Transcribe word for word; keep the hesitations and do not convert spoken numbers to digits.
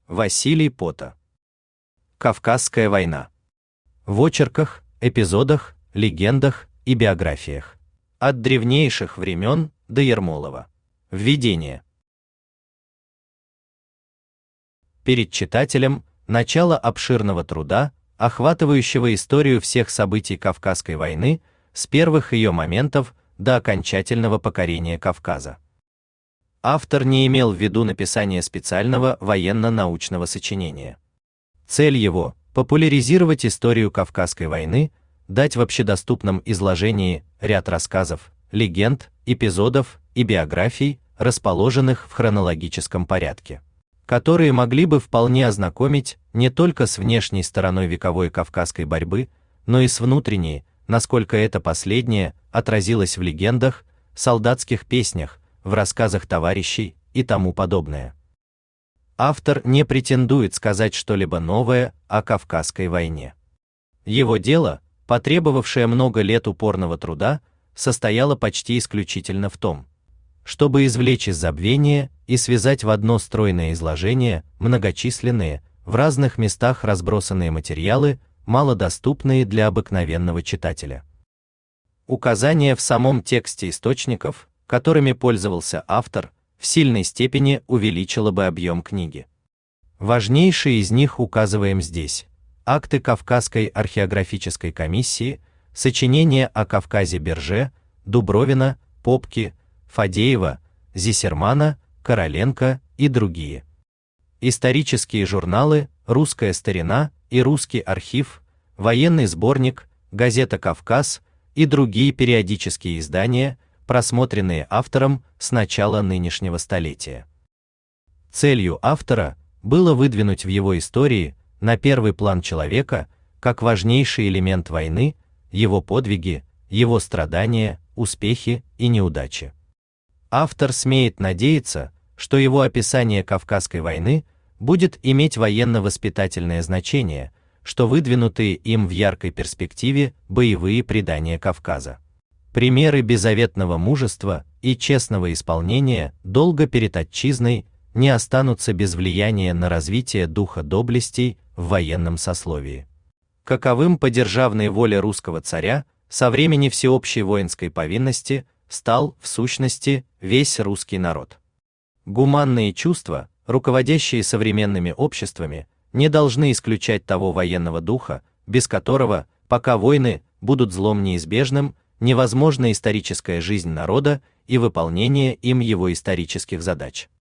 Василий Пота. Кавказская война. В очерках, эпизодах, легендах и биографиях. От древнейших времен до Ермолова. Введение. Перед читателем начало обширного труда, охватывающего историю всех событий Кавказской войны с первых ее моментов до окончательного покорения Кавказа. Автор не имел в виду написание специального военно-научного сочинения. Цель его – популяризировать историю Кавказской войны, дать в общедоступном изложении ряд рассказов, легенд, эпизодов и биографий, расположенных в хронологическом порядке, которые могли бы вполне ознакомить не только с внешней стороной вековой кавказской борьбы, но и с внутренней, насколько это последнее отразилось в легендах, солдатских песнях, в рассказах товарищей и тому подобное. Автор не претендует сказать что-либо новое о Кавказской войне. Его дело, потребовавшее много лет упорного труда, состояло почти исключительно в том, чтобы извлечь из забвения и связать в одно стройное изложение многочисленные, в разных местах разбросанные материалы, малодоступные для обыкновенного читателя. Указания в самом тексте источников, которыми пользовался автор, в сильной степени увеличило бы объем книги. Важнейшие из них указываем здесь: акты Кавказской археографической комиссии, сочинения о Кавказе Берже, Дубровина, Попки, Фадеева, Зисермана, Короленко и другие. Исторические журналы «Русская старина» и «Русский архив», военный сборник, газета «Кавказ» и другие периодические издания, просмотренные автором с начала нынешнего столетия. Целью автора было выдвинуть в его истории на первый план человека как важнейший элемент войны, его подвиги, его страдания, успехи и неудачи. Автор смеет надеяться, что его описание Кавказской войны будет иметь военно-воспитательное значение, что выдвинутые им в яркой перспективе боевые предания Кавказа, примеры беззаветного мужества и честного исполнения долга перед отчизной, не останутся без влияния на развитие духа доблестей в военном сословии, каковым по державной воле русского царя со времени всеобщей воинской повинности стал, в сущности, весь русский народ. Гуманные чувства, руководящие современными обществами, не должны исключать того военного духа, без которого, пока войны будут злом неизбежным, невозможна историческая жизнь народа и выполнение им его исторических задач.